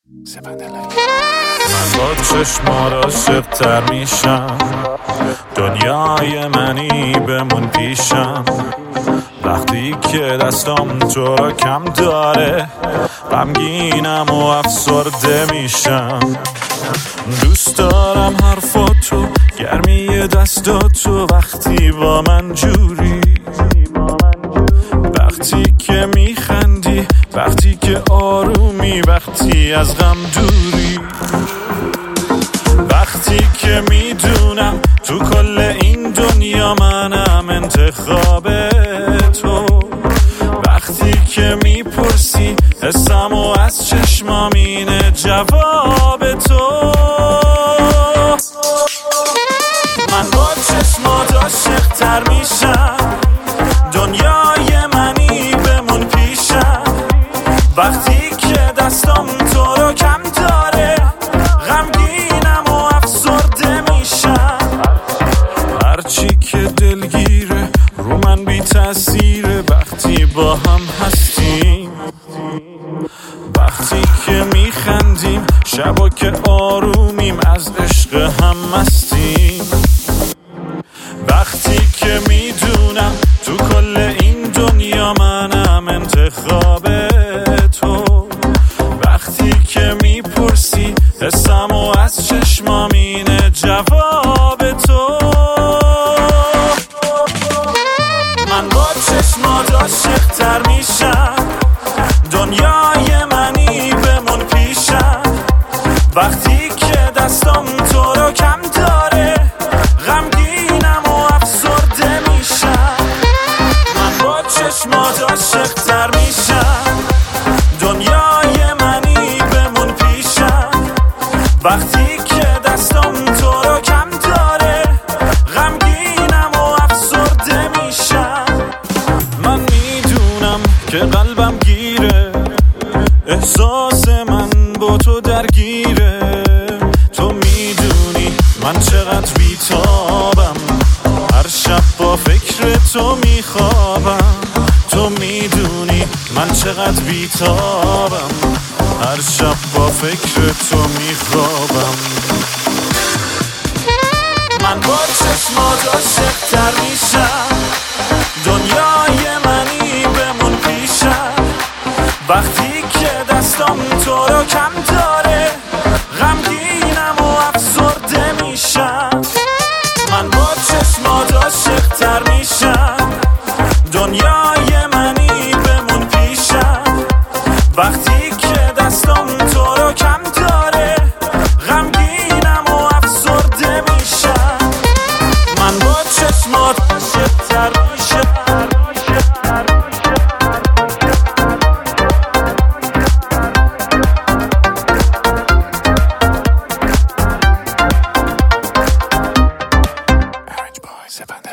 من با چشمات عاشق‌تر میشم، دنیای منی بمون پیشم. وقتی که دستم تو را کم داره، غمگینم و افسرده میشم. دوست دارم حرفاتو، گرمی دستاتو، وقتی با من جوری، وقتی که میخندی، وقتی که آرومی، وقتی از غم دوری، وقتی که میدونم تو کل این دنیا منم انتخاب تو، وقتی که میپرسی حسم و از چشمام اینه جواب تو. من با چشمات عاشق‌تر میشم، دنیای منی بمون پیشم. وقتی که دستم تو رو کم داره، غمگینم و افسرده میشم. هرچی که دلگیره رو من بی تأثیره، وقتی با هم هستیم، وقتی که میخندیم، شبا که آرومیم، از عشق هم مستیم. وقتی که میدونم تو کل این دنیا منم انتخاب تو، وقتی که میپرسی حسم و از چشمام اینه جواب تو. من با چشمات عاشق‌تر میشم، دنیای منی بمون پیشم. وقتی که دستم تو رو کم داره، غمگینم و افسرده میشم. من با چشمات عاشق‌تر میشم، دنیای منی بمون پیشم. وقتی که دستم تو رو کم داره، غمگینم و افسرده میشم. من میدونم که قلبم گیره، احساس من با تو درگیره. تو میدونی من چقدر بیتابم، هر شب با فکر تو میخوابم. تو میدونی من چقدر بیتابم، هر شب با فکر تو میخوابم. من با چشمات عاشق‌تر میشم، دنیای منی بمون پیشم. وقتی که دستم تو رو کم داره، غمگینم و افسرده میشم. من با چشمات عاشق‌تر میشم، دنیای منی بمون پیشم. وقتی که دستم تو رو کم داره، غمگینم و افسرده میشم. من با چشمات عاشق‌تر میشم. Orange Boy 7